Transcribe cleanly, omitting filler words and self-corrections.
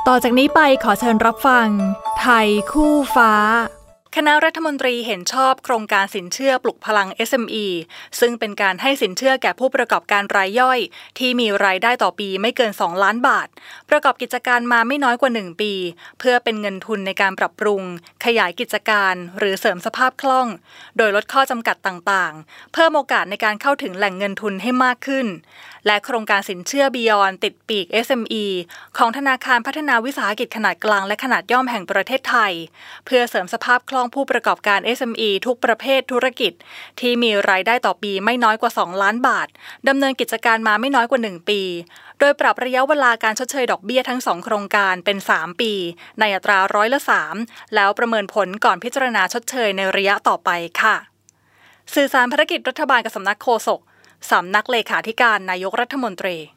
ต่อจากนี้ไปขอเชิญรับฟังไทยคู่ฟ้าคณะรัฐมนตรีเห็นชอบโครงการสินเชื่อปลุกพลัง SME ซึ่งเป็นการให้สินเชื่อแก่ผู้ประกอบการรายย่อยที่มีรายได้ต่อปีไม่เกิน2ล้านบาทประกอบกิจการมาไม่น้อยกว่า1ปีเพื่อเป็นเงินทุนในการปรับปรุงขยายกิจการหรือเสริมสภาพคล่องโดยลดข้อจำกัดต่างๆเพิ่มโอกาสในการเข้าถึงแหล่งเงินทุนให้มากขึ้นและโครงการสินเชื่อ Beyond ติดปีก SME ของธนาคารพัฒนาวิสาหกิจขนาดกลางและขนาดย่อมแห่งประเทศไทยเพื่อเสริมสภาพคล่องผู้ประกอบการ SME ทุกประเภทธุรกิจที่มีรายได้ต่อปีไม่น้อยกว่า2ล้านบาทดำเนินกิจการมาไม่น้อยกว่า1ปีโดยปรับระยะเวลาการชดเชยดอกเบี้ยทั้ง2โครงการเป็น3ปีในอัตรา3%แล้วประเมินผลก่อนพิจารณาชดเชยในระยะต่อไปค่ะสื่อสารภารกิจรัฐบาลกับสำนักโฆษกสำนักเลขาธิการนายกรัฐมนตรี